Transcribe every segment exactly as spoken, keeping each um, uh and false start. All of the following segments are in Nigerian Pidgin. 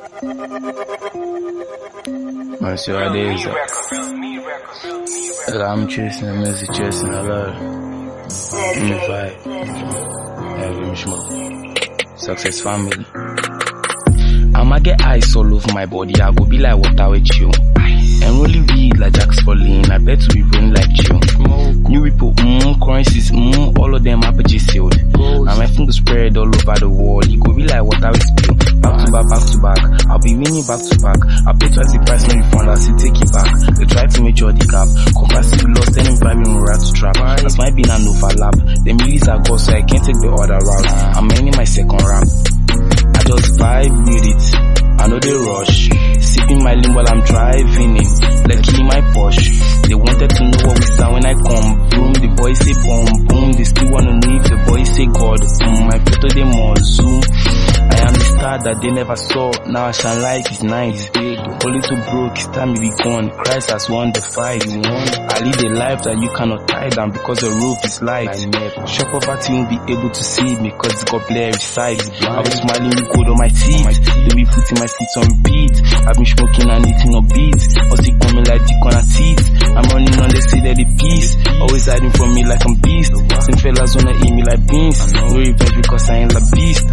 Man, see what it is. Like, I'm chasing the music, chasing the love. Give me vibe. Yeah, give me smoke. Success family. I'ma get ice all over my body. I go be like water with you. And really weed like Jack's falling. I bet we rolling like you. New people, mmm, currencies, mmm, all of them are purchase sealed. And my fingers spread all over the world. You go be like water with spill. Back to back, back to back. I'll be winning back to back. I'll pay twice the price when you found out, so take it back. They try to make sure the gap. Compass you lost, then invite me right to trap. That's my being an overlap. The millies are go, so I can't take the other route. I'm ending my second rap. I just vibe with it. I know they rush. Sipping my limb while I'm driving in. Lucky my Porsche. They wanted to know what we sound when I come. Boom, the boys say boom, boom. They still wanna know if the boys say God. Mm, my photo they more zoom. I am the star that they never saw. Now I shine like it's nice. Only too broke, it's time to be gone. Christ has won the fight. I lead a life that you cannot tie down because the roof is light. Shop poverty won't be able to see me because it's got blurry sight. I was smiling with gold on my teeth. They be putting my feet on repeat. I've been smoking and eating on beats. Or see coming like dick on a teeth. I'm running on the city of the peace. Always hiding from me like I'm beast. Some fellas wanna eat me like beans. No revenge because I ain't like beast.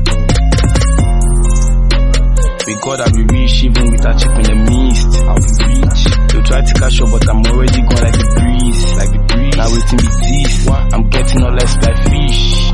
With God I'll be rich even without chip in the mist. I'll be rich. They'll try to catch up but I'm already gone like the breeze. Like the breeze. Now waiting be this. I'm getting all less like fish.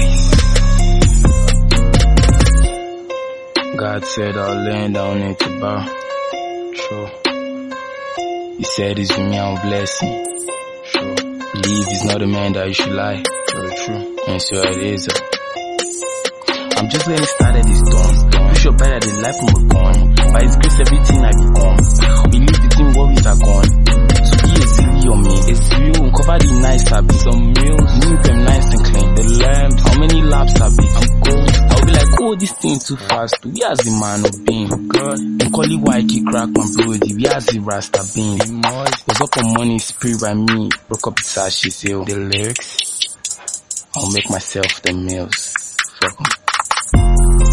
God said I'll lay down into bow. True. He said it's with me I'll bless him. True. Believe he's not a man that you should lie. Very true. And so it is. I'm just getting started this dawn. Push your better than life from a gone. By his grace everything I become. Believe the thing worries are gone. To be a silly on me. It's real. Cover the nice habits. Some meals. Leave them nice and clean. The lamps. How many laps have it? I'm cold. I'll be like, oh, this thing too fast. We as the man of being. And call it white key crack my brody. We as the rasta being. Was up on money spree by me. Broke up its ass, she said. The lyrics. I'll make myself the meals. Fuck 'em.